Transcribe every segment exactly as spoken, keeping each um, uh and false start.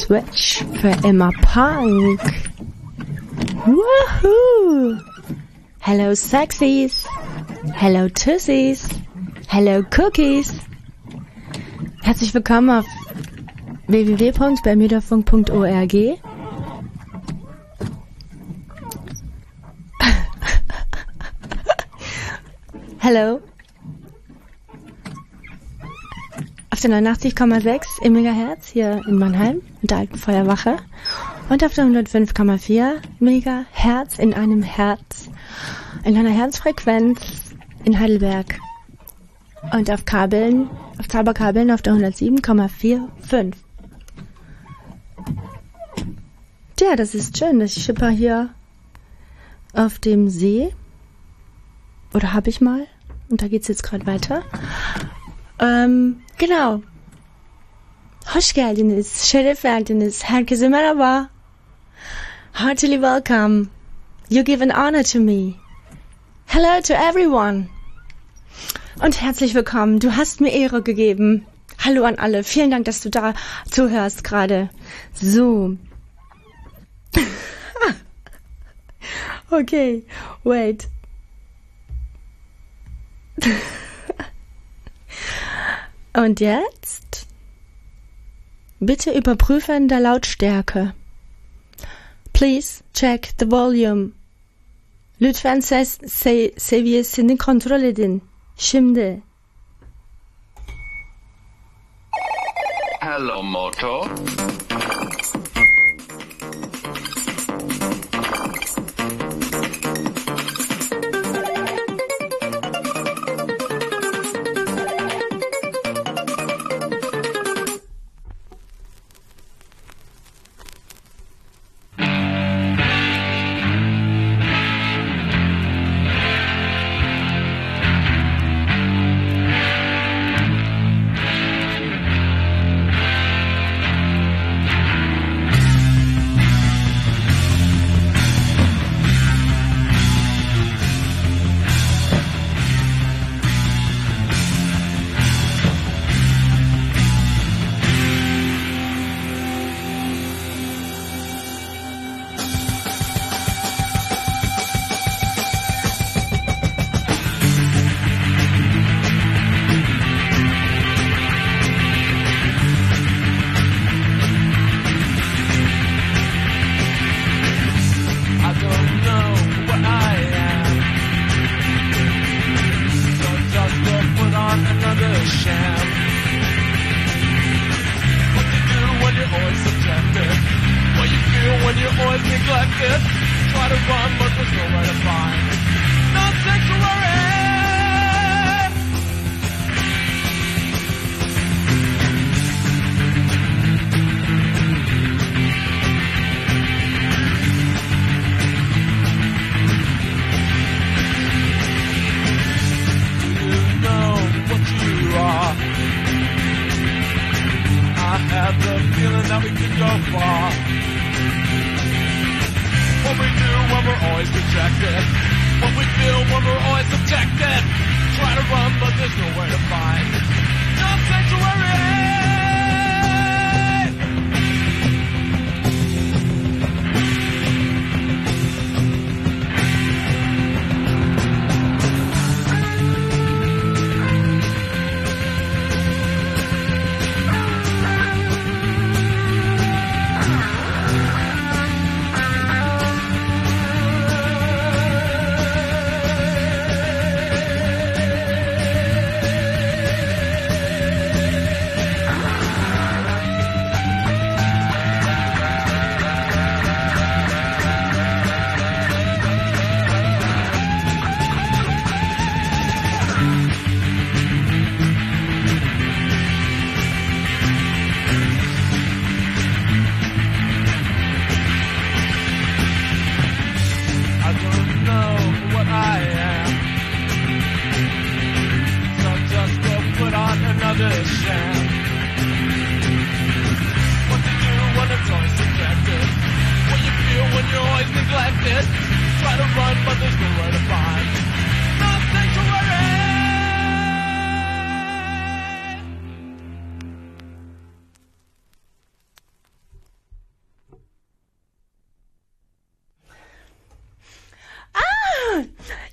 Switch für Emma Punk. Woohoo! Hello Sexies! Hello Tussies! Hello Cookies! Herzlich willkommen auf w w w punkt bermudafunk punkt org. Hello. Auf der neunundachtzig Komma sechs im Megahertz hier in Mannheim, in der alten Feuerwache. Und auf der hundertfünf Komma vier Megahertz in einem Herz, in einer Herzfrequenz in Heidelberg. Und auf Kabeln, auf Zauberkabeln auf der hundertsieben Komma fünfundvierzig. Tja, das ist schön. Ich schipper hier auf dem See. Oder habe ich mal? Und da geht's jetzt gerade weiter. Ähm, genau. Hoş geldiniz, şeref verdiniz. Herkese merhaba. Heartily welcome. You give an honor to me. Hello to everyone. Und herzlich willkommen. Du hast mir Ehre gegeben. Hallo an alle. Vielen Dank, dass du da zuhörst gerade. So. Okay, wait. Und jetzt? Bitte überprüfen der Lautstärke. Please check the volume. Lütfen ses se seviyesini kontrol edin. Şimdi. Hello, Moto.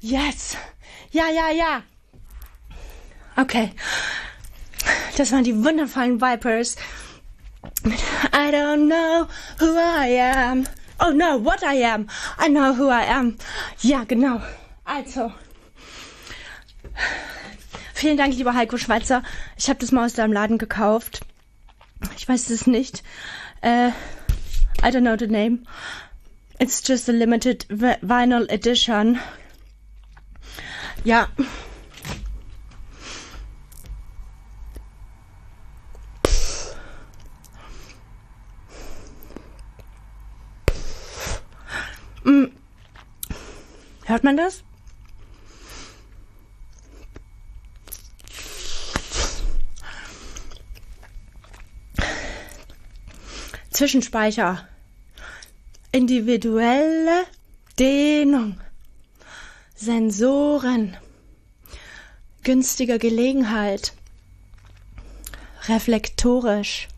Yes. Ja, ja, ja. Okay. Das waren die wundervollen Vipers. I don't know who I am. Oh no, what I am. I know who I am. Ja, genau. Also. Vielen Dank, lieber Heiko Schweizer. Ich habe das mal aus deinem Laden gekauft. Ich weiß es nicht. Uh, I don't know the name. It's just a limited vinyl edition. Ja. Mm. Hört man das? Zwischenspeicher. Individuelle Dehnung. Sensoren. Günstige Gelegenheit. Reflektorisch.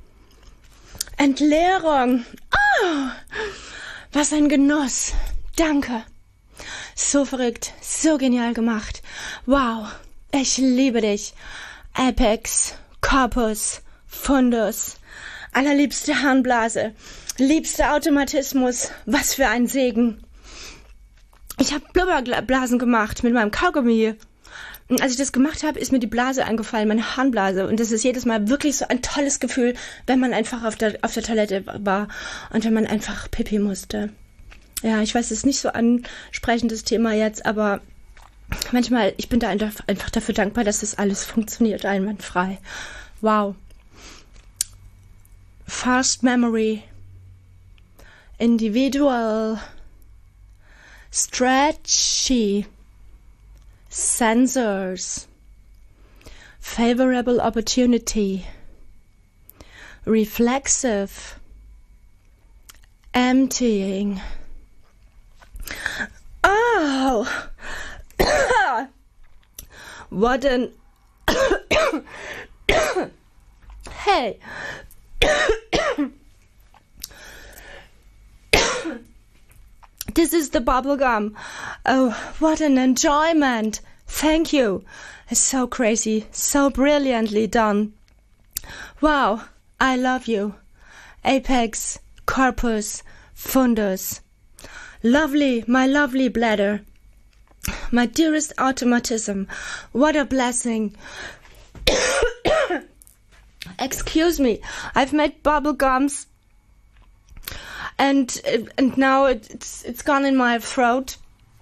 Entleerung. Oh, was ein Genuss. Danke. So verrückt. So genial gemacht. Wow. Ich liebe dich. Apex. Corpus. Fundus. Allerliebste Harnblase. Liebster Automatismus. Was für ein Segen. Ich habe Blubberblasen gemacht mit meinem Kaugummi. Und als ich das gemacht habe, ist mir die Blase eingefallen, meine Harnblase. Und das ist jedes Mal wirklich so ein tolles Gefühl, wenn man einfach auf der, auf der Toilette war und wenn man einfach pipi musste. Ja, ich weiß, es ist nicht so ein ansprechendes Thema jetzt, aber manchmal, ich bin da einfach dafür dankbar, dass das alles funktioniert, einwandfrei. Wow. Fast Memory. Individual. Stretchy. Sensors. Favorable opportunity. Reflexive. Emptying. Oh! What an... Hey! This is the bubble gum. Oh, what an enjoyment. Thank you. It's so crazy, so brilliantly done. Wow, I love you. Apex, Corpus, Fundus. Lovely, my lovely bladder. My dearest automatism. What a blessing. Excuse me, I've made bubble gums. And and now it's it's gone in my throat.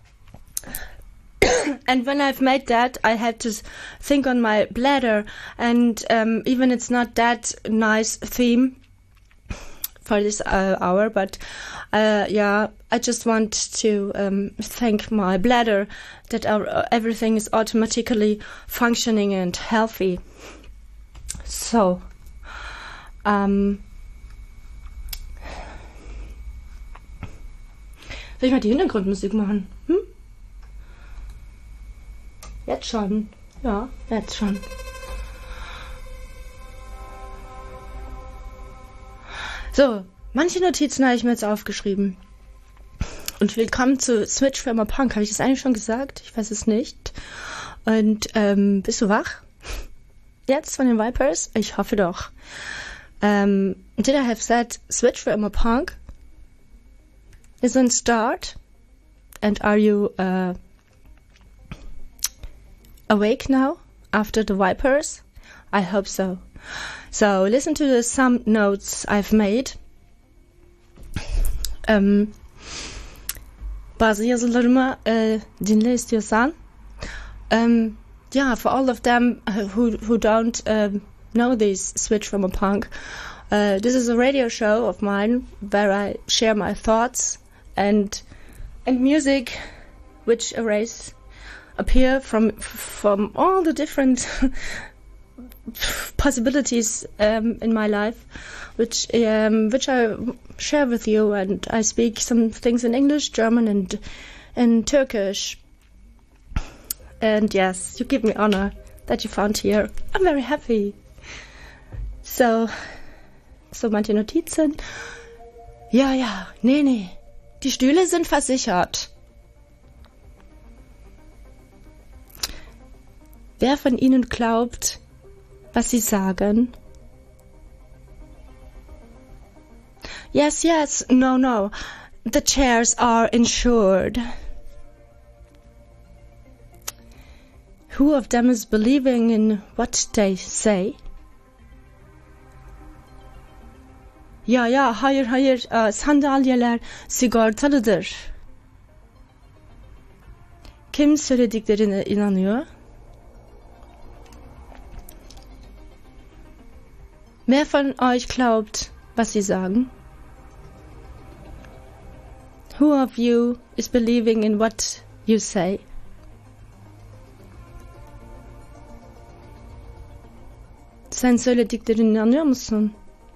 And when I've made that, I had to think on my bladder. And um, even it's not that nice theme for this uh, hour, but uh, yeah, I just want to um, thank my bladder that our, everything is automatically functioning and healthy. So, um. Soll ich mal die Hintergrundmusik machen? Hm? Jetzt schon. Ja, jetzt schon. So, manche Notizen habe ich mir jetzt aufgeschrieben. Und willkommen zu Switch for More Punk. Habe ich das eigentlich schon gesagt? Ich weiß es nicht. Und ähm, bist du wach? Jetzt von den Vipers? Ich hoffe doch. Um, did I have said Switch for More Punk? Isn't start? And are you uh, awake now after the Vipers? I hope so. So listen to the, some notes I've made. Um, bazı yazılarımı uh, dinle istiyorsan. Um, yeah, for all of them who who don't um, know this Switch from a Punk, uh, this is a radio show of mine where I share my thoughts and and music which arrays appear from from all the different possibilities um, in my life, which um, which I share with you, and I speak some things in English, German, and in Turkish. And yes, you give me honor that you found here. I'm very happy. So, so manche Notizen. Ja, ja, nee, nee. Die Stühle sind versichert. wer von Ihnen glaubt, was Sie sagen? Yes, yes, no, no. The chairs are insured. Who of them is believing in what they say? Ya ya, hayır hayır, e, sandalyeler sigortalıdır. Kim söylediklerine inanıyor? Wer von euch glaubt, was sie sagen? Who of you is believing in what you say? Sen söylediklerine inanıyor musun?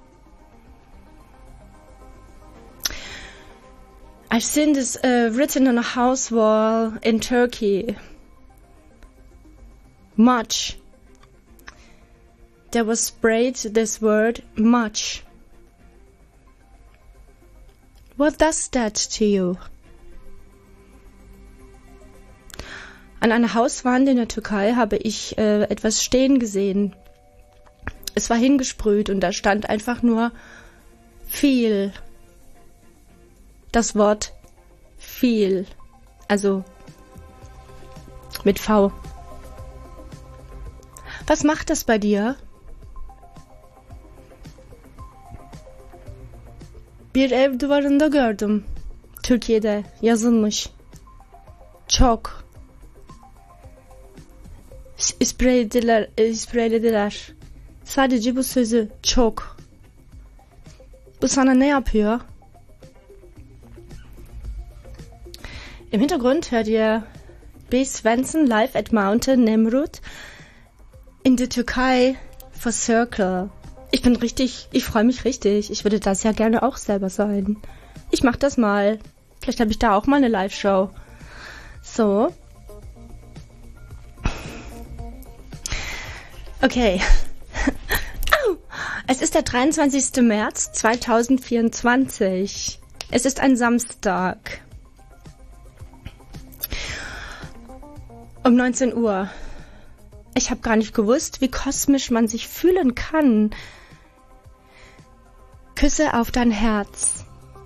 I've seen this uh, written on a house wall in Turkey. Much. There was sprayed this word, much. What does that to you? An einer Hauswand in der Türkei habe ich äh, etwas stehen gesehen. Es war hingesprüht und da stand einfach nur viel. Das Wort viel. Also mit V. Was macht das bei dir? Bir ev duvarında gördüm. Türkiye'de yazılmış. Çok. İspreylediler, ispreylediler. Sadece bu sözü çok. Bu sana ne yapıyor? Im Hintergrund hört ihr B. Svensson live at Mountain Nemrut in der Türkei for Circle. Ich bin richtig, ich freue mich richtig. Ich würde das ja gerne auch selber sein. Ich mach das mal. Vielleicht habe ich da auch mal eine Live-Show. So. Okay. Au! Es ist der dreiundzwanzigster März zweitausendvierundzwanzig. Es ist ein Samstag. Um neunzehn Uhr. Ich habe gar nicht gewusst, wie kosmisch man sich fühlen kann. Küsse auf dein Herz.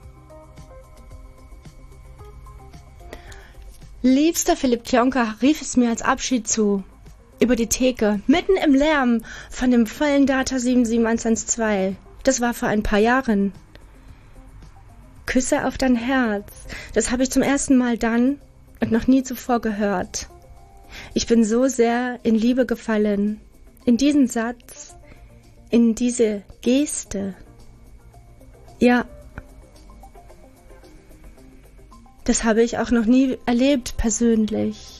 Liebster Philipp Kionka rief es mir als Abschied zu. Über die Theke, mitten im Lärm von dem vollen Data sieben sieben eins eins zwei. Das war vor ein paar Jahren. Küsse auf dein Herz. Das habe ich zum ersten Mal dann und noch nie zuvor gehört. Ich bin so sehr in Liebe gefallen. In diesen Satz, in diese Geste. Ja. Das habe ich auch noch nie erlebt, persönlich.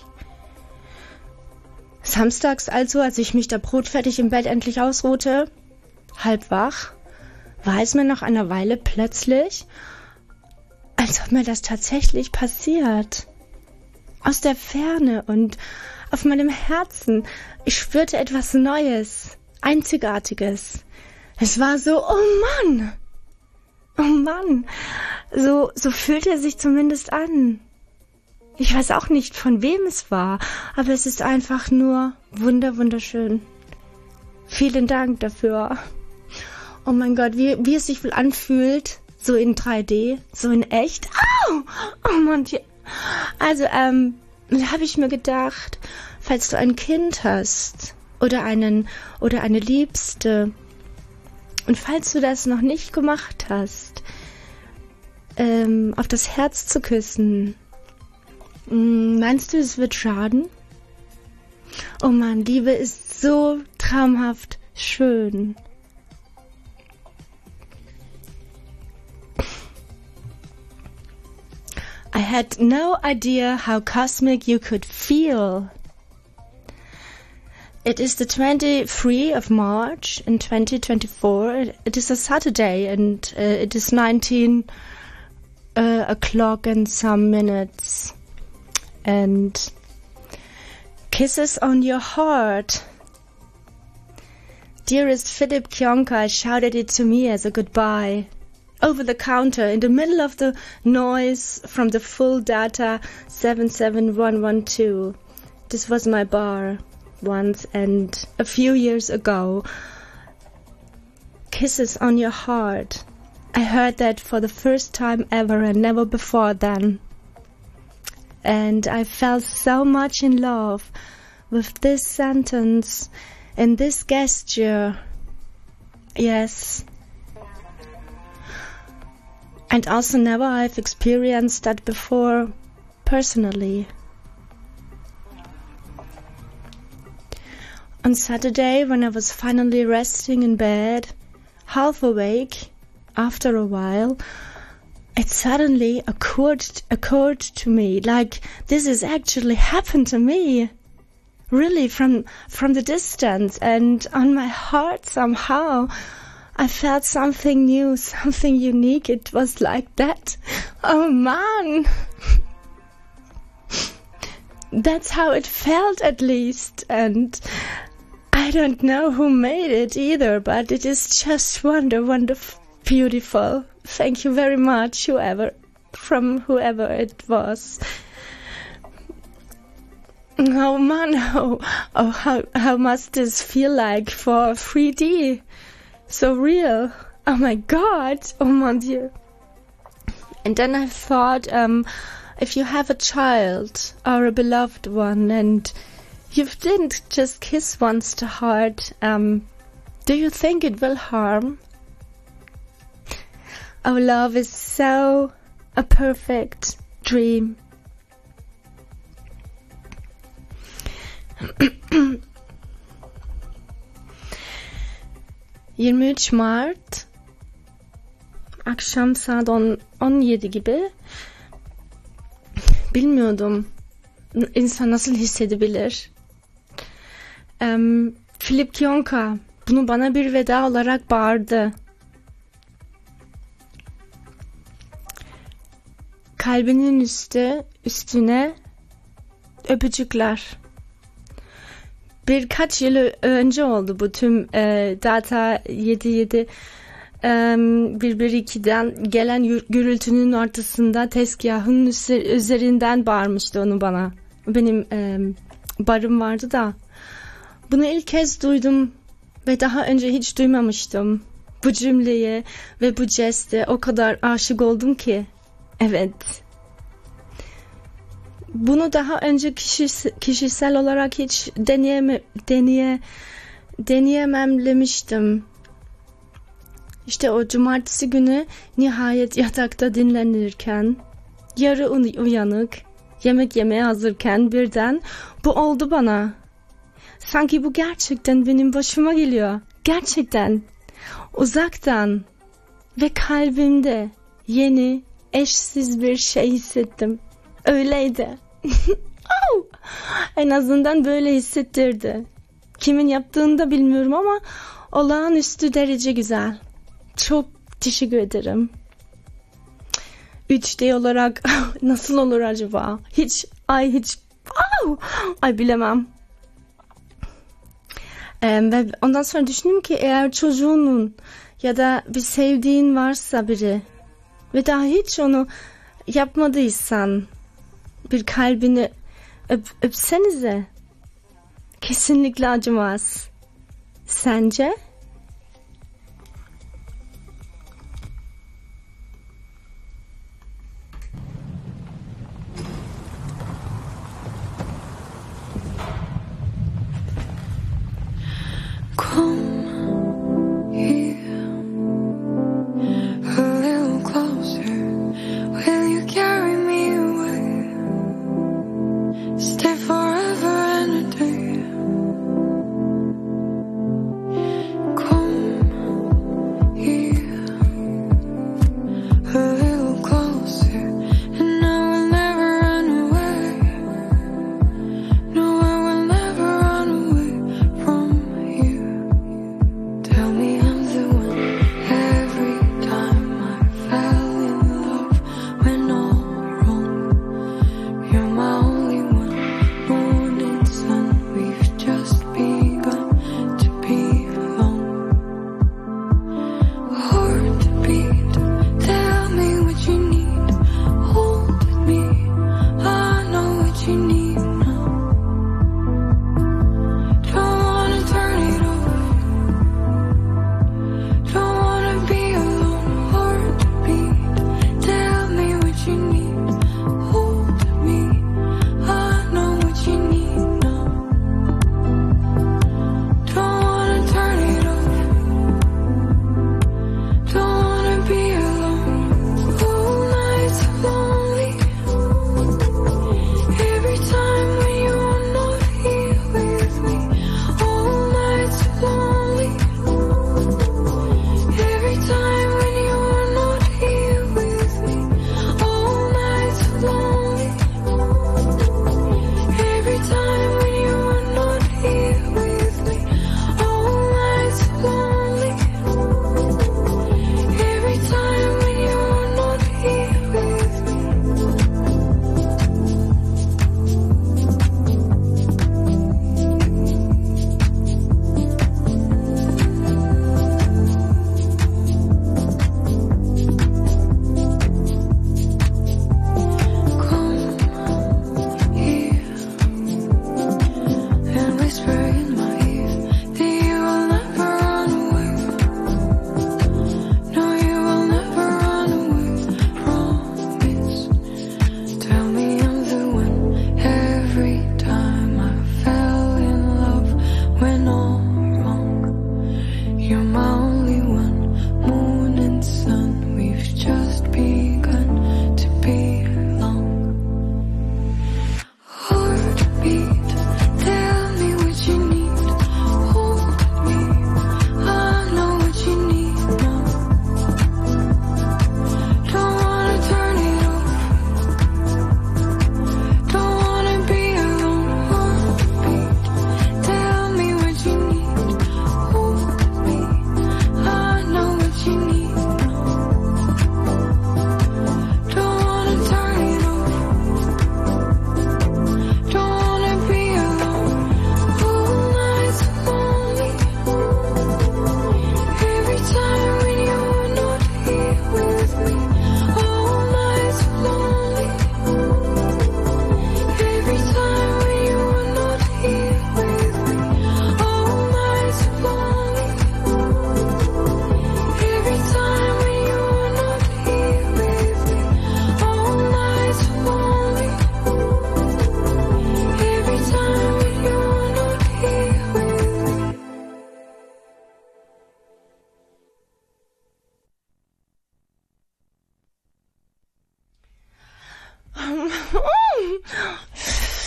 Samstags also, als ich mich da brotfertig im Bett endlich ausruhte, halb wach, war es mir nach einer Weile plötzlich, als ob mir das tatsächlich passiert. Aus der Ferne und auf meinem Herzen. Ich spürte etwas Neues, Einzigartiges. Es war so, oh Mann, oh Mann, so, so fühlte er sich zumindest an. Ich weiß auch nicht, von wem es war, aber es ist einfach nur wunder, wunderschön. Vielen Dank dafür. Oh mein Gott, wie, wie es sich wohl anfühlt, so in drei D, so in echt. Au! Oh Mann, die Also, ähm, da habe ich mir gedacht, falls du ein Kind hast oder einen oder eine Liebste und falls du das noch nicht gemacht hast, ähm, auf das Herz zu küssen, meinst du, es wird schaden? Oh Mann, Liebe ist so traumhaft schön. I had no idea how cosmic you could feel. It is the twenty-third of March in twenty twenty-four. It is a Saturday and uh, it is nineteen uh, o'clock and some minutes. And kisses on your heart. Dearest Philip Kionka, I shouted it to me as a goodbye. Over the counter, in the middle of the noise from the full data seven seven one one two. This was my bar. once, and a few years ago, Kisses on Your Heart. I heard that for the first time ever and never before then. And I felt so much in love with this sentence and this gesture. Yes. And also never I've experienced that before personally. On Saturday, when I was finally resting in bed, half awake, after a while, it suddenly occurred, occurred to me, like this has actually happened to me, really from from the distance, and on my heart somehow I felt something new, something unique. It was like that. Oh man! That's how it felt, at least, and I don't know who made it either, but it is just wonder, wonderful, beautiful. Thank you very much, whoever, from whoever it was. Oh man, oh, oh how, how must this feel like for three D? So real. Oh my God. Oh mon Dieu. And then I thought, um, if you have a child or a beloved one and you didn't just kiss once the heart, um, do you think it will harm? Our love is so a perfect dream. yirmi üç Mart akşam saat on yedi gibi. Bilmiyordum insan nasıl hissedebilir. Um, Philip Kionka bunu bana bir veda olarak bağırdı. Kalbinin üstü, üstüne öpücükler. Birkaç yıl önce oldu bu tüm e, Data yedi yedi e, bir bir iki'den gelen gürültünün ortasında tezgahın üzerinden bağırmıştı onu bana. Benim e, barım vardı da. Bunu ilk kez duydum ve daha önce hiç duymamıştım. Bu cümleyi ve bu jeste o kadar aşık oldum ki. Evet. Bunu daha önce kişis, kişisel olarak hiç deneyeme, deneye, deneyememlemiştim. İşte o cumartesi günü nihayet yatakta dinlenirken, yarı uyanık, yemek yemeye hazırken birden bu oldu bana. Sanki bu gerçekten benim başıma geliyor. Gerçekten. Uzaktan ve kalbimde yeni, eşsiz bir şey hissettim. Öyleydi. En azından böyle hissettirdi. Kimin yaptığını da bilmiyorum ama olağanüstü derece güzel. Çok teşekkür ederim. üç D olarak nasıl olur acaba? Hiç, ay hiç, ay bilemem. Ee, ve ondan sonra düşündüm ki eğer çocuğunun ya da bir sevdiğin varsa biri ve daha hiç onu yapmadıysan bir kalbini öp, öpsenize. Kesinlikle acımaz. Sence?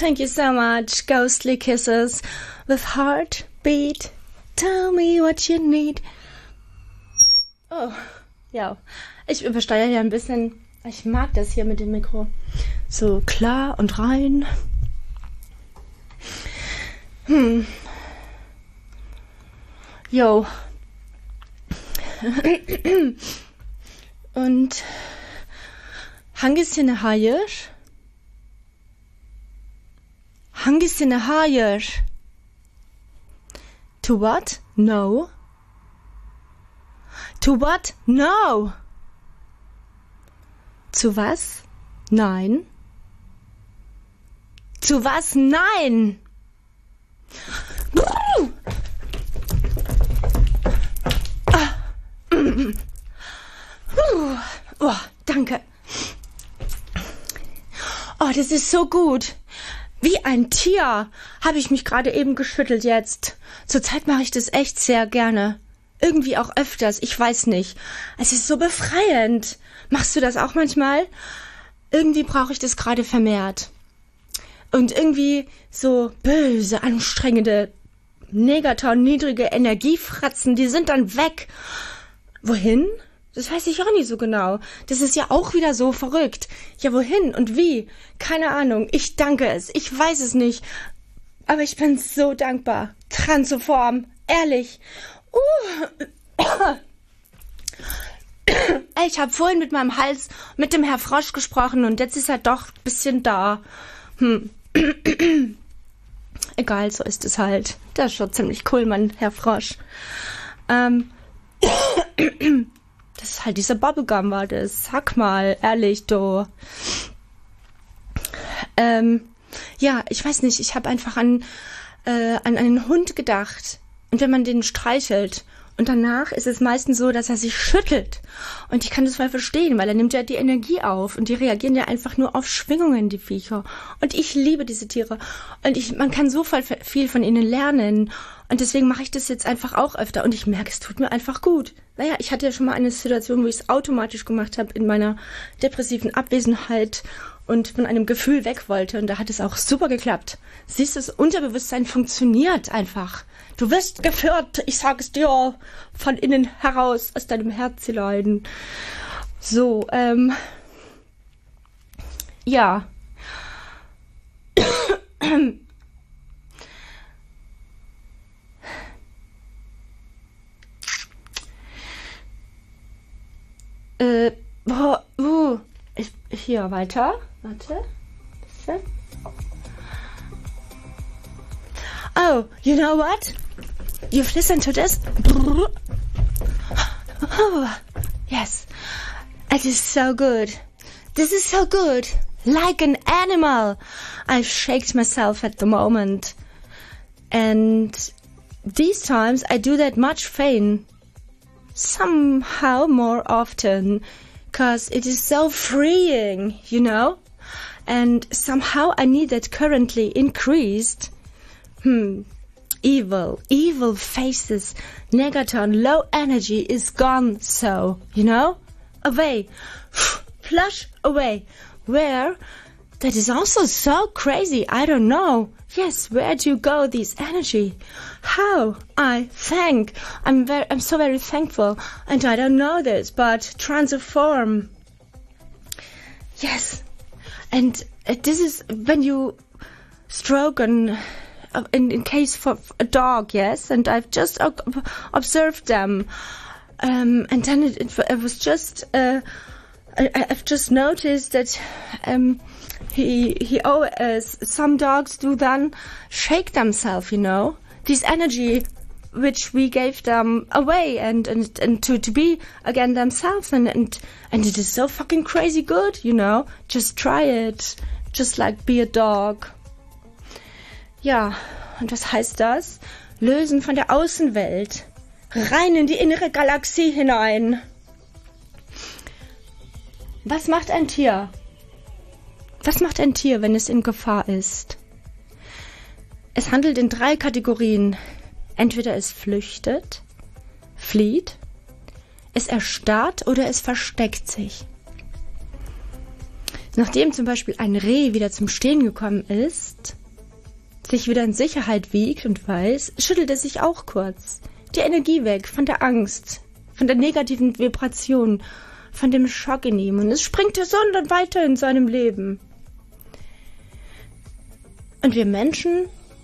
Thank you so much. Ghostly kisses with heartbeat. Tell me what you need. Oh, ja. Ich übersteuere hier ein bisschen. Ich mag das hier mit dem Mikro. So klar und rein. Hm. Jo. Und hangisine hayır. Hangisine hayır. To what? No. To what? No. Zu was? Nein. Zu was? Nein. Oh, danke. Oh, das ist so gut. Wie ein Tier habe ich mich gerade eben geschüttelt jetzt. Zurzeit mache ich das echt sehr gerne. Irgendwie auch öfters, ich weiß nicht. Es ist so befreiend. Machst du das auch manchmal? Irgendwie brauche ich das gerade vermehrt. Und irgendwie so böse, anstrengende, Negaton, niedrige Energiefratzen, die sind dann weg. Wohin? Das weiß ich auch nicht so genau. Das ist ja auch wieder so verrückt. Ja, wohin und wie? Keine Ahnung. Ich danke es. Ich weiß es nicht. Aber ich bin so dankbar. Transform. Ehrlich. Uh. Ich habe vorhin mit meinem Hals mit dem Herr Frosch gesprochen und jetzt ist er doch ein bisschen da. Hm. Egal, so ist es halt. Das ist schon ziemlich cool, mein Herr Frosch. Ähm. Das ist halt dieser Bubblegum war das. Sag mal, ehrlich, du. Ähm, ja, ich weiß nicht, ich habe einfach an, äh, an einen Hund gedacht. Und wenn man den streichelt und danach ist es meistens so, dass er sich schüttelt. Und ich kann das mal verstehen, weil er nimmt ja die Energie auf und die reagieren ja einfach nur auf Schwingungen, die Viecher. Und ich liebe diese Tiere. Und ich, man kann so viel von ihnen lernen. Und deswegen mache ich das jetzt einfach auch öfter. Und ich merke, es tut mir einfach gut. Naja, ich hatte ja schon mal eine Situation, wo ich es automatisch gemacht habe in meiner depressiven Abwesenheit und von einem Gefühl weg wollte. Und da hat es auch super geklappt. Siehst du, das Unterbewusstsein funktioniert einfach. Du wirst geführt, ich sage es dir, von innen heraus, aus deinem Herzlein. So, ähm, ja. Äh, oh, uh, ich, hier weiter. Warte. Bisschen. Oh, you know what? You've listened to this? Oh, yes. It is so good. This is so good. Like an animal. I've shaked myself at the moment. And these times I do that much fain. Somehow more often. Because it is so freeing, you know? And somehow I need that currently increased. Hmm. Evil, evil faces, negaton, low energy is gone, so, you know? Away. Flush away. Where? That is also so crazy, I don't know. Yes, where do you go, this energy? How? I thank. I'm very, I'm so very thankful. And I don't know this, but transform. Yes. And uh, this is when you stroke an... In, in case for a dog, yes, and I've just uh, observed them, um, and then it, it, it was just, uh, I, I've just noticed that um, he he oh, uh, some dogs do then shake themselves, you know, this energy which we gave them away, and and, and to, to be again themselves, and, and and it is so fucking crazy good, you know. Just try it, just like be a dog. Ja, und was heißt das? Lösen von der Außenwelt. Rein in die innere Galaxie hinein. Was macht ein Tier? Was macht ein Tier, wenn es in Gefahr ist? Es handelt in drei Kategorien. Entweder es flüchtet, flieht, es erstarrt oder es versteckt sich. Nachdem zum Beispiel ein Reh wieder zum Stehen gekommen ist, sich wieder in Sicherheit wiegt und weiß, schüttelt es sich auch kurz. Die Energie weg von der Angst, von der negativen Vibration, von dem Schock in ihm. Und es springt gesund und weiter in seinem Leben. Und wir Menschen,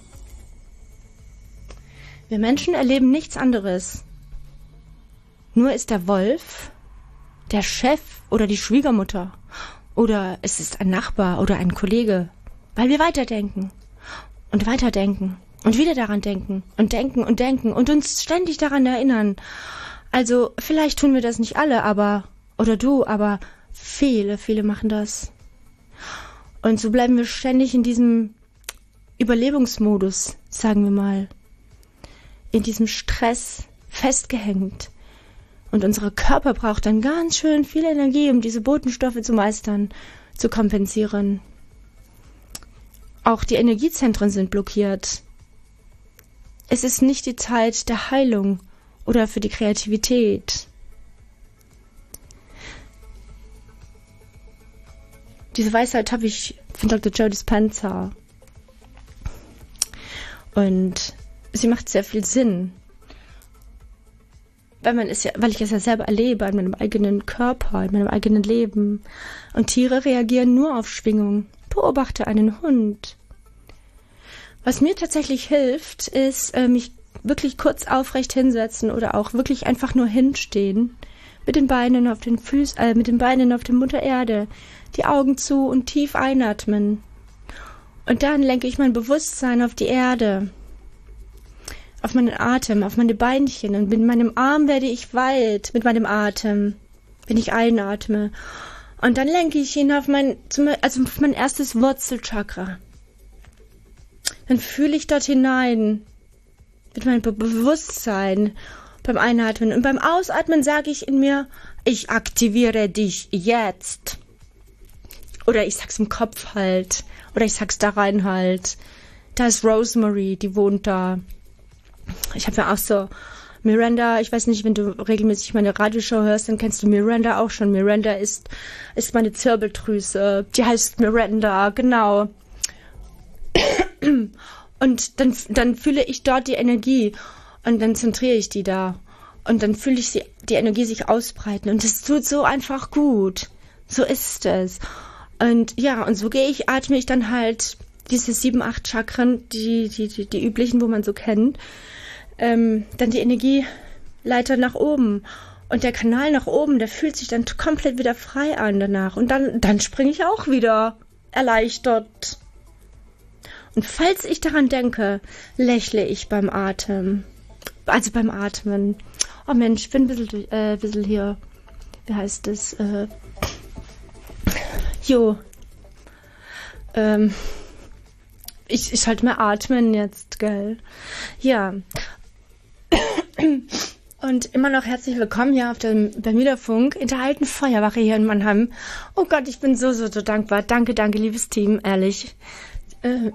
wir Menschen erleben nichts anderes. Nur ist der Wolf der Chef oder die Schwiegermutter. Oder es ist ein Nachbar oder ein Kollege. Weil wir weiterdenken. Und weiterdenken. Und wieder daran denken. Und denken und denken. Und uns ständig daran erinnern. Also, vielleicht tun wir das nicht alle, aber, oder du, aber viele, viele machen das. Und so bleiben wir ständig in diesem Überlebensmodus, sagen wir mal. In diesem Stress festgehängt. Und unser Körper braucht dann ganz schön viel Energie, um diese Botenstoffe zu meistern, zu kompensieren. Auch die Energiezentren sind blockiert. Es ist nicht die Zeit der Heilung oder für die Kreativität. Diese Weisheit habe ich von Doktor Joe Dispenza. Und sie macht sehr viel Sinn. Weil man es ja, weil ich es ja selber erlebe, in meinem eigenen Körper, in meinem eigenen Leben. Und Tiere reagieren nur auf Schwingung. Beobachte einen Hund. Was mir tatsächlich hilft, ist, äh, mich wirklich kurz aufrecht hinsetzen oder auch wirklich einfach nur hinstehen. Mit den Beinen auf den Füßen, äh, mit den Beinen auf der Mutter Erde. Die Augen zu und tief einatmen. Und dann lenke ich mein Bewusstsein auf die Erde. Auf meinen Atem, auf meine Beinchen. Und mit meinem Arm werde ich weit, mit meinem Atem, wenn ich einatme. Und dann lenke ich ihn auf mein, also auf mein erstes Wurzelchakra. Dann fühle ich dort hinein, mit meinem Be- Bewusstsein, beim Einatmen. Und beim Ausatmen sage ich in mir, ich aktiviere dich jetzt. Oder ich sag's im Kopf halt. Oder ich sag's da rein halt. Da ist Rosemary, die wohnt da. Ich habe ja auch so Miranda, ich weiß nicht, wenn du regelmäßig meine Radioshow hörst, dann kennst du Miranda auch schon. Miranda ist, ist meine Zirbeldrüse. Die heißt Miranda, genau. Und dann, dann fühle ich dort die Energie und dann zentriere ich die da. Und dann fühle ich sie, die Energie sich ausbreiten. Und es tut so einfach gut. So ist es. Und ja, und so gehe ich, atme ich dann halt diese sieben, acht Chakren, die, die, die, die üblichen, wo man so kennt, ähm, dann die Energieleiter nach oben. Und der Kanal nach oben, der fühlt sich dann komplett wieder frei an danach. Und dann, dann springe ich auch wieder erleichtert. Und falls ich daran denke, lächle ich beim Atem. Also beim Atmen. Oh Mensch, ich bin ein bisschen, äh, ein bisschen hier, wie heißt das? Äh, jo. Ähm, ich, ich halte mal atmen jetzt, gell? Ja. Und immer noch herzlich willkommen hier auf dem Bermuda-Funk in der alten Feuerwache hier in Mannheim. Oh Gott, ich bin so, so, so dankbar. Danke, danke, liebes Team, ehrlich. Äh,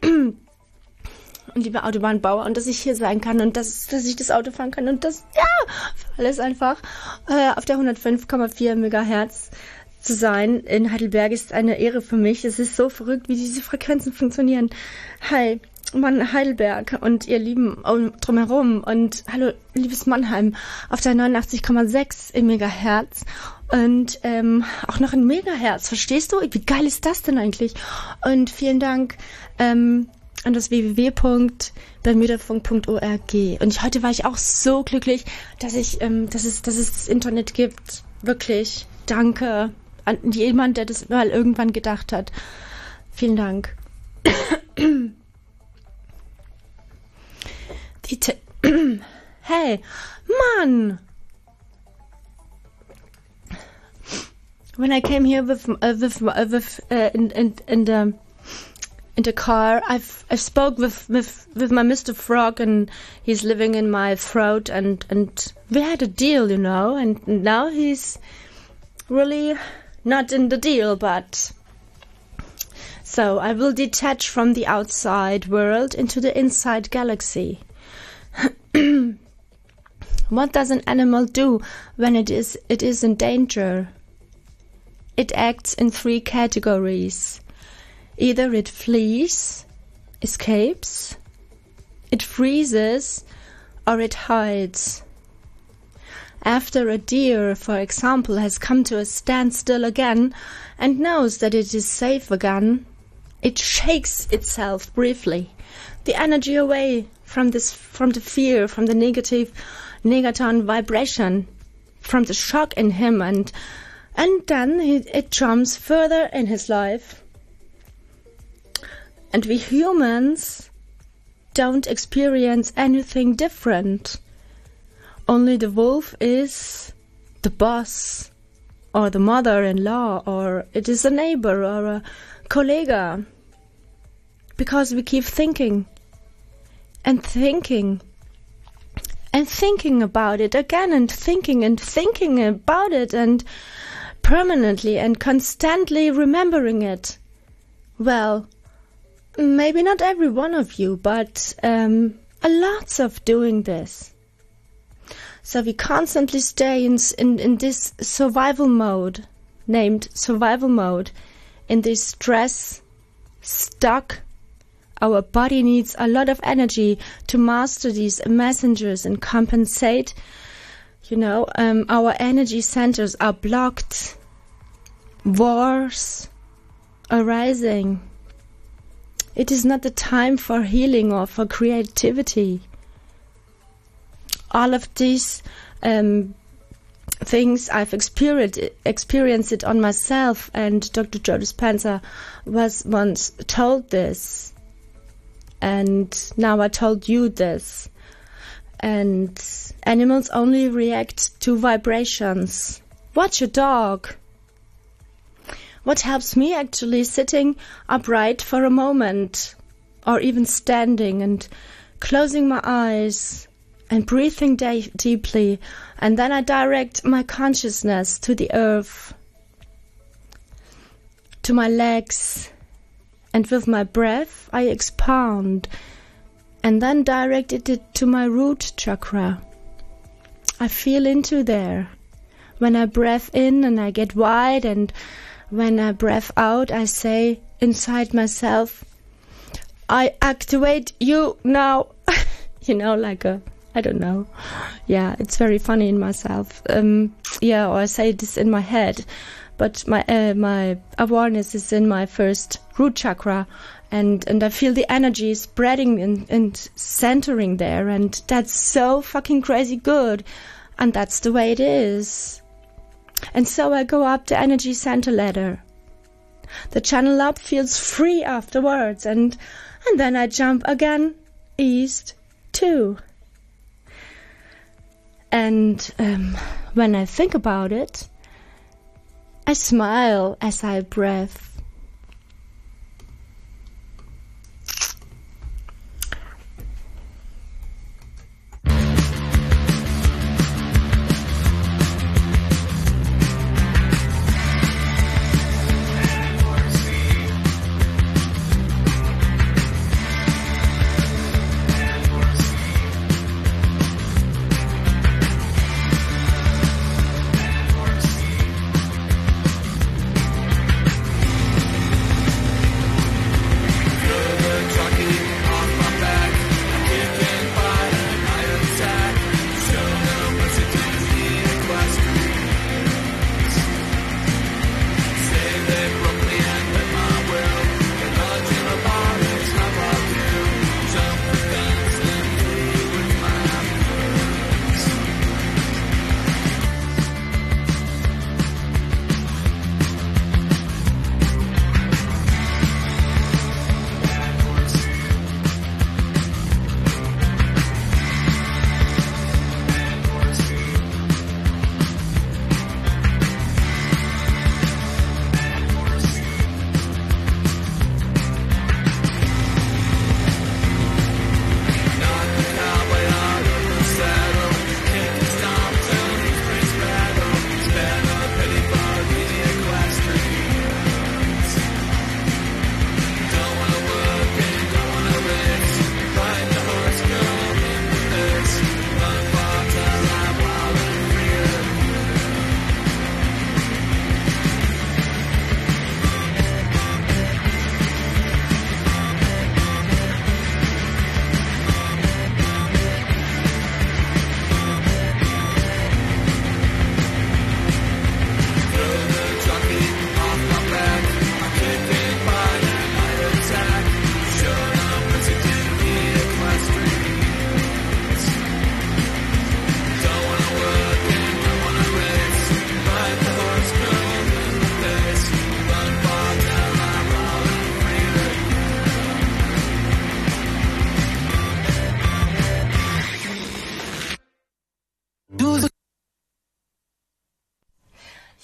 und liebe Autobahnbauer, und dass ich hier sein kann und dass, dass ich das Auto fahren kann und das, ja, alles einfach äh, auf der hundertfünf Komma vier Megahertz zu sein in Heidelberg ist eine Ehre für mich. Es ist so verrückt, wie diese Frequenzen funktionieren. Hi, Mann, Heidelberg und ihr Lieben drumherum und hallo, liebes Mannheim auf der neunundachtzig Komma sechs im Megahertz und ähm, auch noch in Megahertz, verstehst du? Wie geil ist das denn eigentlich? Und vielen Dank ähm, an das w w w punkt bermudafunk punkt org. Und ich, heute war ich auch so glücklich, dass ich, ähm, dass es, dass es das Internet gibt. Wirklich. Danke an jemand, der das mal irgendwann gedacht hat. Vielen Dank. Die T- hey, Mann! When I came here with uh, with uh, with uh, in in in the in the car, I've I spoke with with with my Mister Frog, and he's living in my throat, and and we had a deal, you know, and now he's really not in the deal, but so I will detach from the outside world into the inside galaxy. What does an animal do when it is it is in danger? it acts in three categories. Either it flees, escapes, it freezes, or it hides. After a deer, for example, has come to a standstill again and knows that it is safe again, it shakes itself briefly, the energy away from this, from the fear, from the negative negaton vibration, from the shock in him, and and then it, it jumps further in his life. And we humans don't experience anything different. Only the wolf is the boss, or the mother-in-law, or it is a neighbor or a colleague. Because we keep thinking and thinking and thinking about it again and thinking and thinking about it and permanently and constantly remembering it. Well, maybe not every one of you, but um, a lots of doing this. So we constantly stay in, in, in this survival mode, named survival mode, in this stress, stuck. Our body needs a lot of energy to master these messengers and compensate. You know, um, our energy centers are blocked. Wars arising. It is not the time for healing or for creativity. All of these um, things I've experienced, experienced it on myself, and Doctor Joe Dispenza was once told this. And now I told you this. And animals only react to vibrations. Watch your dog. What helps me actually sitting upright for a moment, or even standing and closing my eyes and breathing de- deeply, and then I direct my consciousness to the earth, to my legs, and with my breath I expand and then directed it to my root chakra. I feel into there. When I breathe in and I get wide, and when I breathe out I say inside myself, I activate you now. You know, like a, I don't know. Yeah, it's very funny in myself. Um, yeah, or I say this in my head. But my uh, my awareness is in my first root chakra, and, and I feel the energy spreading and, and centering there, and that's so fucking crazy good, and that's the way it is. And so I go up the energy center ladder. The channel up feels free afterwards, and and then I jump again east too. And um, when I think about it, I smile as I breathe.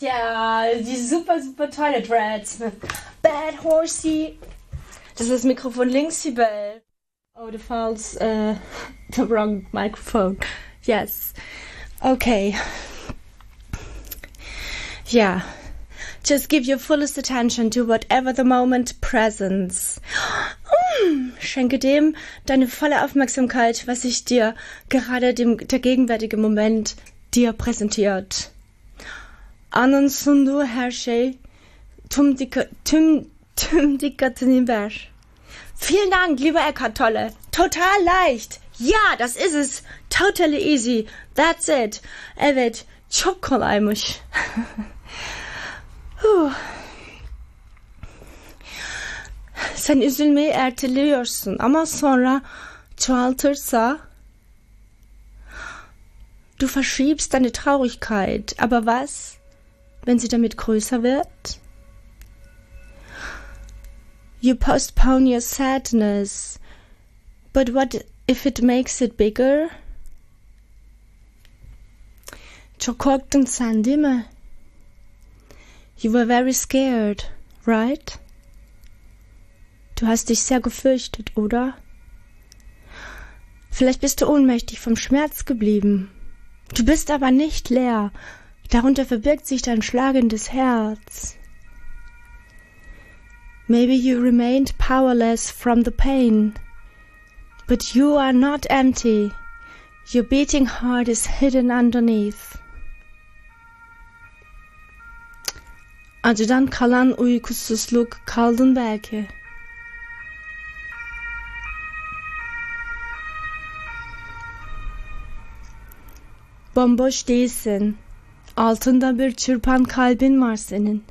Ja, die super, super tolle Dreads mit Bad Horsey. Das ist das Mikrofon links, Sibel. Oh, the false, uh, the wrong microphone. Yes. Okay. Yeah. Just give your fullest attention to whatever the moment presents. Mm, schenke dem deine volle Aufmerksamkeit, was sich dir gerade dem, der gegenwärtige Moment dir präsentiert. Anın sunduğu her şey tüm, dikka, tüm, tüm dikkatini ver. Vielen Dank, lieber Eckhart Tolle. Total leicht. Ja, das ist es. Totally easy. That's it. Evet, çok kolaymış. Sen üzülmeyi erteliyorsun ama sonra çoğaltırsa du verschiebst deine Traurigkeit. Aber was, wenn sie damit größer wird? You postpone your sadness, but what if it makes it bigger? Çok korktun sen, değil mi? You were very scared, right? Du hast dich sehr gefürchtet, oder? Vielleicht bist du ohnmächtig vom Schmerz geblieben. Du bist aber nicht leer. Darunter verbirgt sich dein schlagendes Herz. Maybe you remained powerless from the pain. But you are not empty. Your beating heart is hidden underneath. Acıdan kalan uykusuzluk kaldın belki. Bomboş değilsin. Altında bir çırpan kalbin var senin.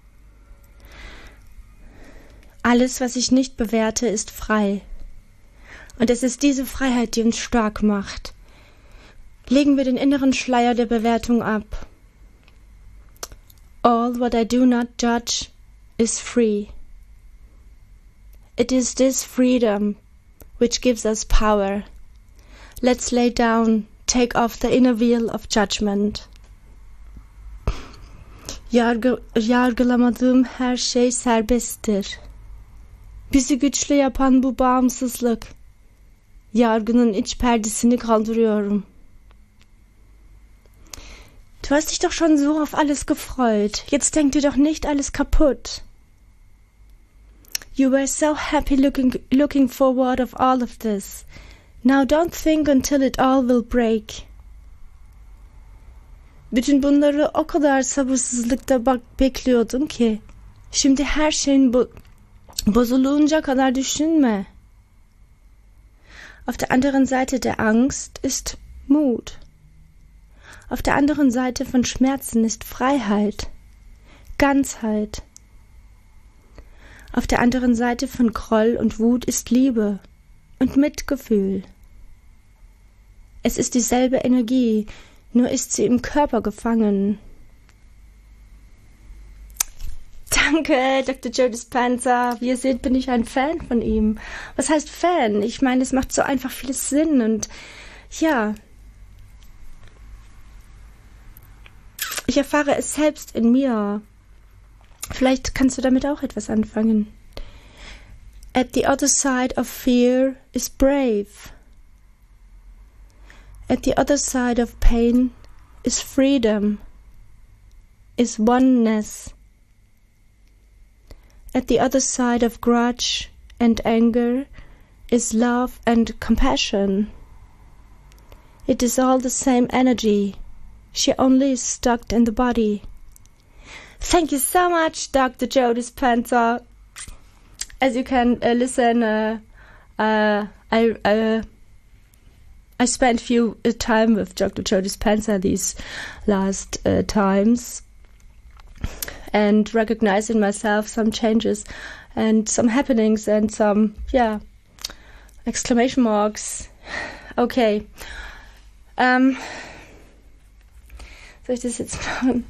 Alles, was ich nicht bewerte, ist frei. Und es ist diese Freiheit, die uns stark macht. Legen wir den inneren Schleier der Bewertung ab. All what I do not judge is free. It is this freedom which gives us power. Let's lay down, take off the inner veil of judgment. Yargı, yargılamadığım her şey serbesttir. Bizi güçlü yapan bu bağımsızlık. Yargının iç perdesini kaldırıyorum. Du hast dich doch schon so auf alles gefreut. Jetzt denk dir doch nicht alles kaputt. You were so happy looking, looking forward of all of this. Now don't think until it all will break. Bütün bunları o kadar sabırsızlıkta bak bekliyordum ki. Şimdi her şeyin bo bozulunca kadar düşünme. Auf der anderen Seite der Angst ist Mut. Auf der anderen Seite von Schmerzen ist Freiheit, Ganzheit. Auf der anderen Seite von Groll und Wut ist Liebe und Mitgefühl. Es ist dieselbe Energie, nur ist sie im Körper gefangen. Danke, Doktor Joe Dispenza. Wie ihr seht, bin ich ein Fan von ihm. Was heißt Fan? Ich meine, es macht so einfach viel Sinn und ja, ich erfahre es selbst in mir. Vielleicht kannst du damit auch etwas anfangen. At the other side of fear is brave. At the other side of pain is freedom, is oneness. At the other side of grudge and anger is love and compassion. It is all the same energy. She only is stuck in the body. Thank you so much, Doctor Joe Dispenza. As you can uh, listen, uh, uh, I uh, I spent few uh, time with Doctor Joe Dispenza these last uh, times, and recognize in myself some changes and some happenings and some yeah exclamation marks. Okay. Um, soll ich das jetzt machen?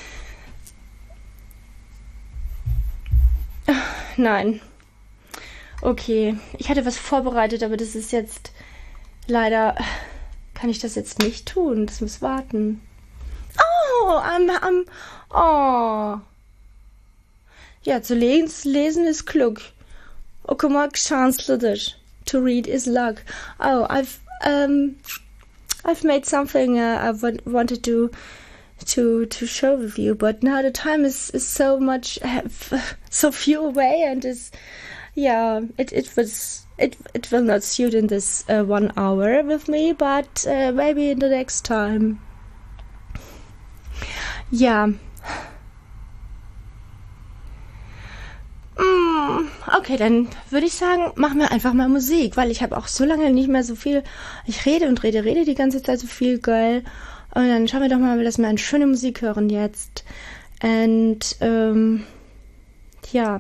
Nein. Okay. Ich hatte was vorbereitet, aber das ist jetzt leider, kann ich das jetzt nicht tun. Das muss warten. Oh, Oh, I'm, I'm, oh. Ja, zu lesen, zu lesen ist klug. Och maar chancellor. To read is luck. Oh, I've, um, I've made something uh, I w- wanted to, to, to show with you, but now the time is, is so much, so few away, and is, yeah, it, it was, it, it will not suit in this uh, one hour with me, but uh, maybe in the next time. Ja. Mm, okay, dann würde ich sagen, machen wir einfach mal Musik, weil ich habe auch so lange nicht mehr so viel, ich rede und rede, rede die ganze Zeit so viel, geil. Und dann schauen wir doch mal, dass wir eine schöne Musik hören jetzt. Und, ähm, ja.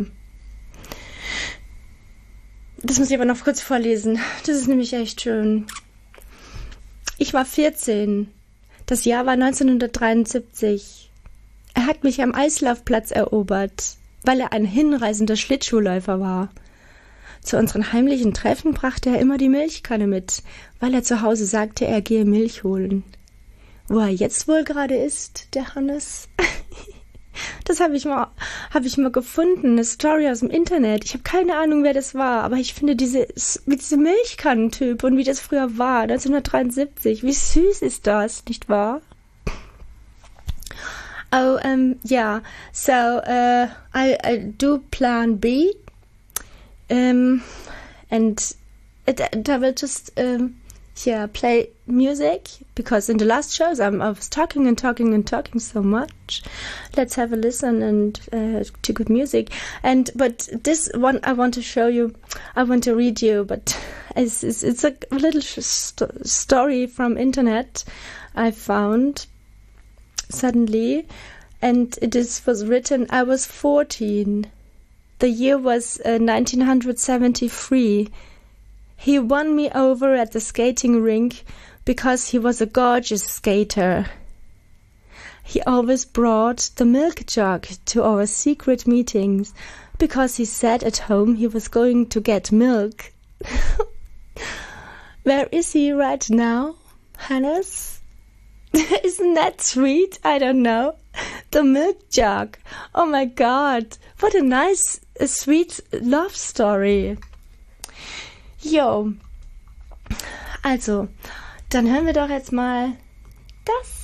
Das muss ich aber noch kurz vorlesen. Das ist nämlich echt schön. Ich war vierzehn. Das Jahr war neunzehnhundertdreiundsiebzig. Er hat mich am Eislaufplatz erobert, weil er ein hinreisender Schlittschuhläufer war. Zu unseren heimlichen Treffen brachte er immer die Milchkanne mit, weil er zu Hause sagte, er gehe Milch holen. Wo er jetzt wohl gerade ist, der Hannes? Das habe ich mal, habe ich mal gefunden, eine Story aus dem Internet. Ich habe keine Ahnung, wer das war, aber ich finde diese, mit diesem Milchkannentyp und wie das früher war, neunzehnhundertdreiundsiebzig, wie süß ist das, nicht wahr? Oh, um, yeah. So, uh, I, I do plan B, um, and it, it, I will just, um, yeah, play music, because in the last shows I'm, I was talking and talking and talking so much. Let's have a listen and uh, to good music. And but this one I want to show you, I want to read you, but it's it's, it's a little st- story from internet I found suddenly, and it is was written. I was fourteen. The year was uh, nineteen seventy-three. He won me over at the skating rink because he was a gorgeous skater. He always brought the milk jug to our secret meetings because he said at home he was going to get milk. Where is he right now, Hannes? Isn't that sweet? I don't know. The milk jug. Oh my God. What a nice, a sweet love story. Jo. Also, dann hören wir doch jetzt mal das.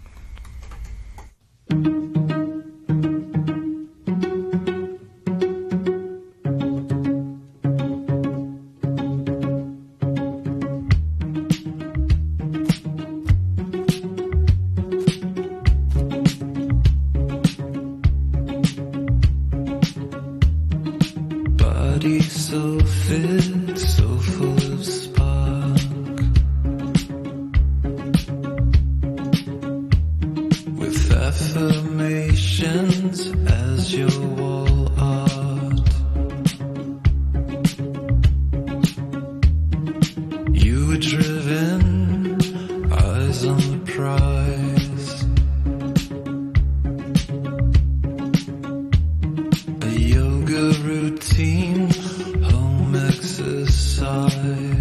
Body so fit, so full of spark, with affirmations as your wall art. You were driven, eyes on the prize, a yoga routine, home exercise.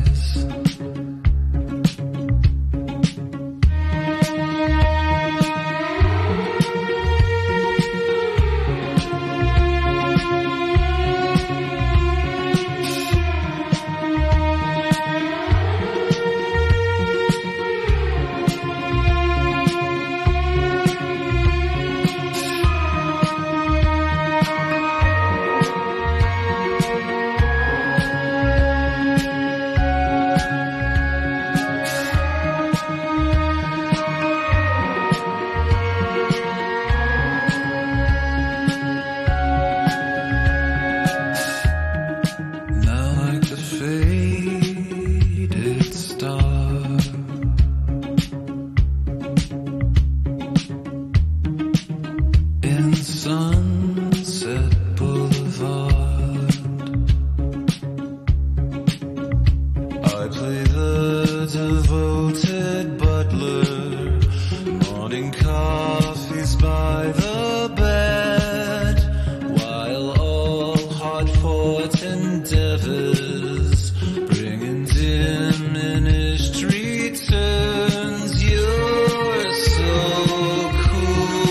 Diminished returns, you're so cool.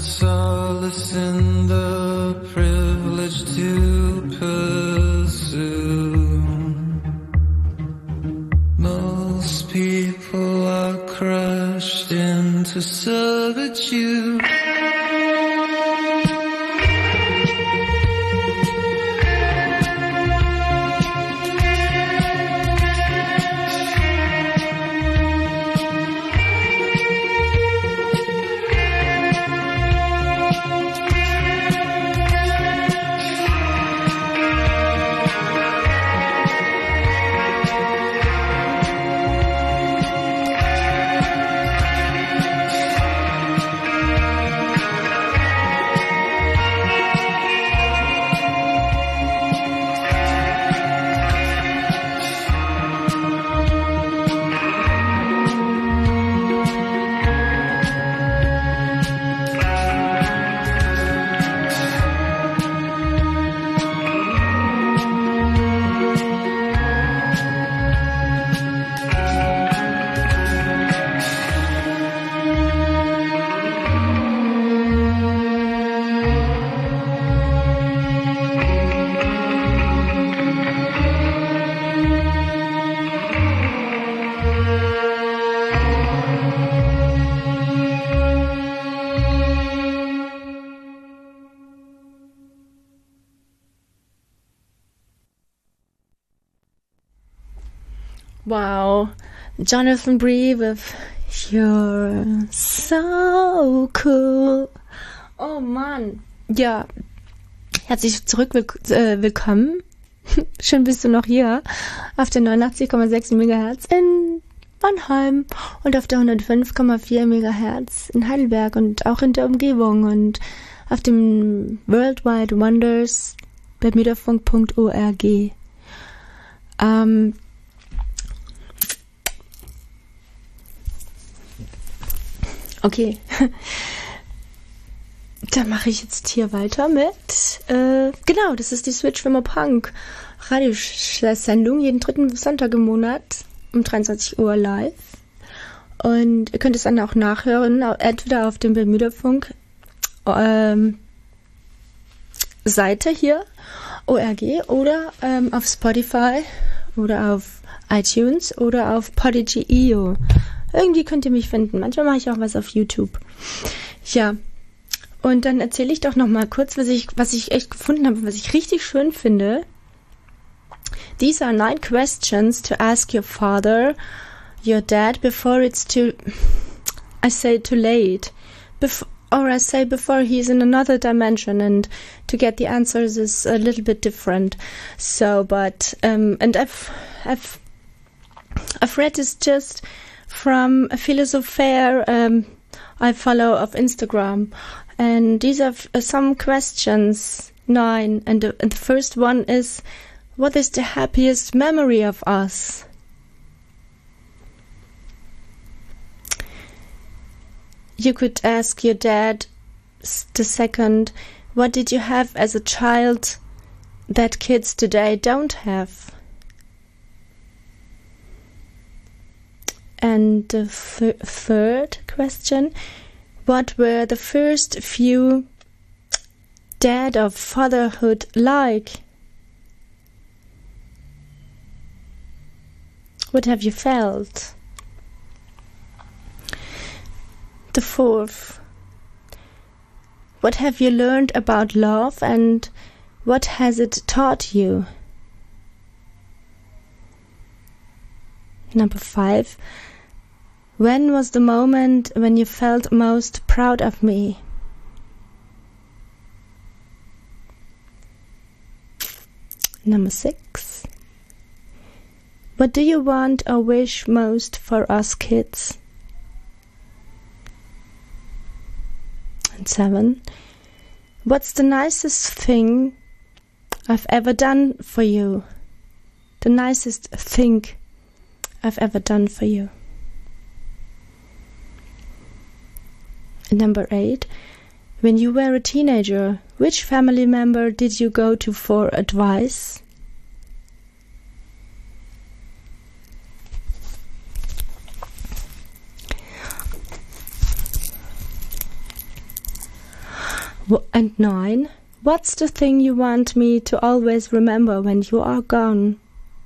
solace in the privilege to pursue. Most people are crushed into servitude. Wow, Jonathan Bree with You're So Cool. Oh Mann. Ja, herzlich zurück, willk- äh, willkommen. Schön bist du noch hier auf der neunundachtzig Komma sechs Megahertz in Mannheim und auf der hundertfünf Komma vier Megahertz in Heidelberg und auch in der Umgebung und auf dem Worldwide Wonders bermudafunk Punkt org. Ähm, Okay, da mache ich jetzt hier weiter mit, äh, genau, das ist die Switch für Punk Radiosendung, jeden dritten Sonntag im Monat um dreiundzwanzig Uhr live. Und ihr könnt es dann auch nachhören, entweder auf dem Bermudafunk ähm, Seite hier, O R G, oder ähm, auf Spotify oder auf iTunes oder auf Podigy Punkt io. Irgendwie könnt ihr mich finden. Manchmal mache ich auch was auf YouTube. Ja, und dann erzähle ich doch noch mal kurz, was ich, was ich echt gefunden habe, was ich richtig schön finde. These are nine questions to ask your father, your dad, before it's too, I say too late, before, or I say before he's in another dimension, and to get the answers is a little bit different. So, but, um, and I've, I've, I've read this just from a philosopher um, I follow of Instagram, and these are f- some questions, nine, and the, and the first one is, what is the happiest memory of us? You could ask your dad the second, what did you have as a child that kids today don't have? And the th- third question, what were the first few dad or fatherhood like? What have you felt? The fourth, what have you learned about love and what has it taught you? Number five, when was the moment when you felt most proud of me? Number six, what do you want or wish most for us kids? And seven, what's the nicest thing I've ever done for you? The nicest thing I've ever done for you. And number eight, when you were a teenager, which family member did you go to for advice? And nine. What's the thing you want me to always remember when you are gone?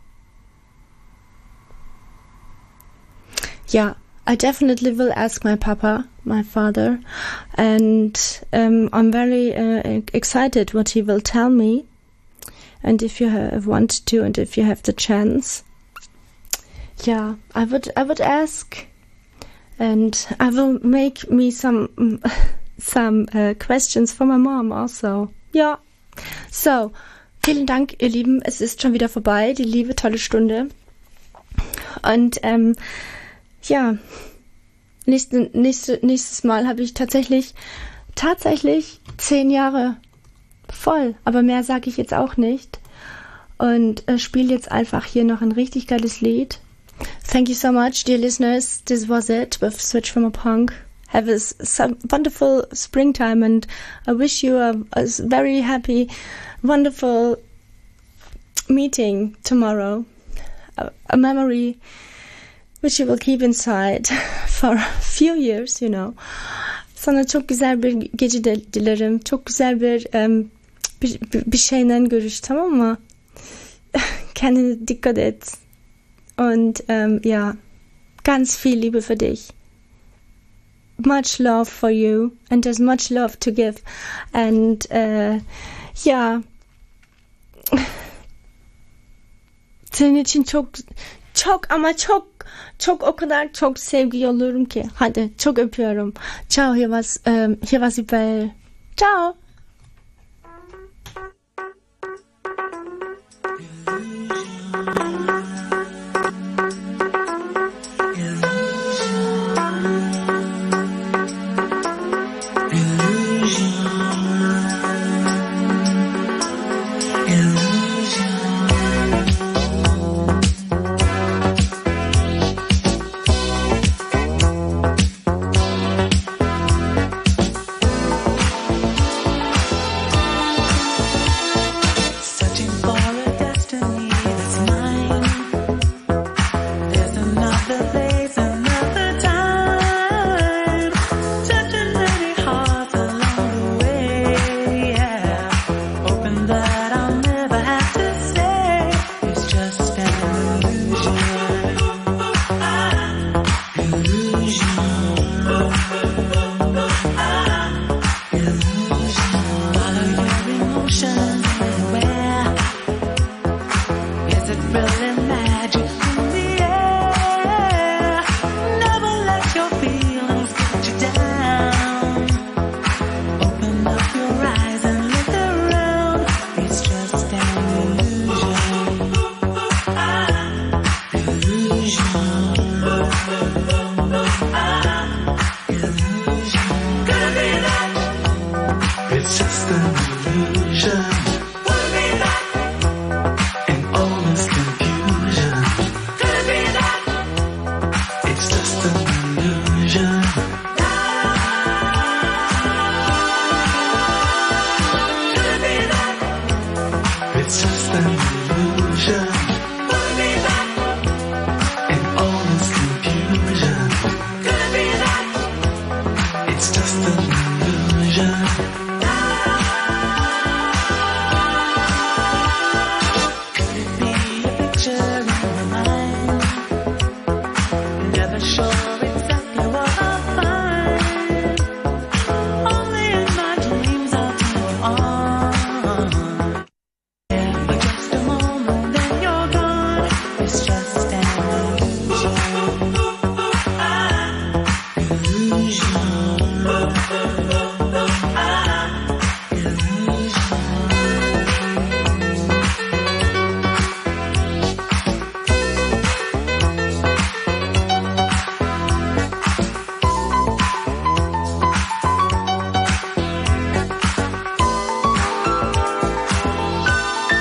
Yeah, I definitely will ask my papa, my father, and um, I'm very uh, excited what he will tell me. And if you have, want to, and if you have the chance, yeah, I would, I would ask, and I will make me some, some uh, questions for my mom also. Ja, so, vielen Dank, ihr Lieben. Es ist schon wieder vorbei, die liebe, tolle Stunde. Und, ähm, ja, nächste, nächste, nächstes Mal habe ich tatsächlich, tatsächlich zehn Jahre voll. Aber mehr sage ich jetzt auch nicht. Und äh, spiele jetzt einfach hier noch ein richtig geiles Lied. Thank you so much, dear listeners. This was it with Switch from a Punk. Have a some wonderful springtime, and I wish you a, a very happy, wonderful meeting tomorrow. A, a memory which you will keep inside for a few years, you know. Sana çok güzel bir gece de dilerim. Çok güzel bir, um, bir, bir şeyden görüş, tamam mı? Kendine dikkat et. Und um, ja, ganz viel Liebe für dich. Much love for you, and there's much love to give, and uh, yeah, senin için çok çok ama çok çok o kadar çok sevgi yolluyorum ki. Hadi çok öpüyorum. Ciao, hier was um, hier war Sibel. Ciao.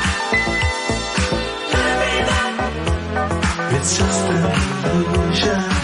It's just an illusion.